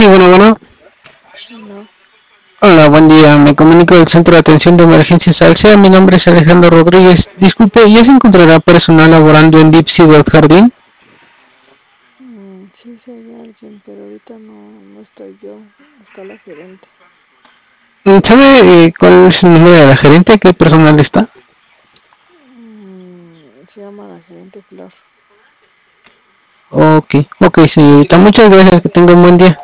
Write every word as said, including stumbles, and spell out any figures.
Sí, bueno, bueno. Bueno, Hola, buen día. Me comunico del Centro de Atención de Emergencias Alsea. Mi nombre es Alejandro Rodríguez. Disculpe, ¿ya se encontrará personal laborando en Deep Sea Web Jardín? mm, sí, sí hay alguien, pero ahorita no, no estoy yo, está la gerente. Mm, ¿Sabe eh, cuál es el nombre de la gerente? ¿Qué personal está? Mm, se llama la gerente Flor. Ok, ok, señorita. Muchas gracias. Que tenga un buen día.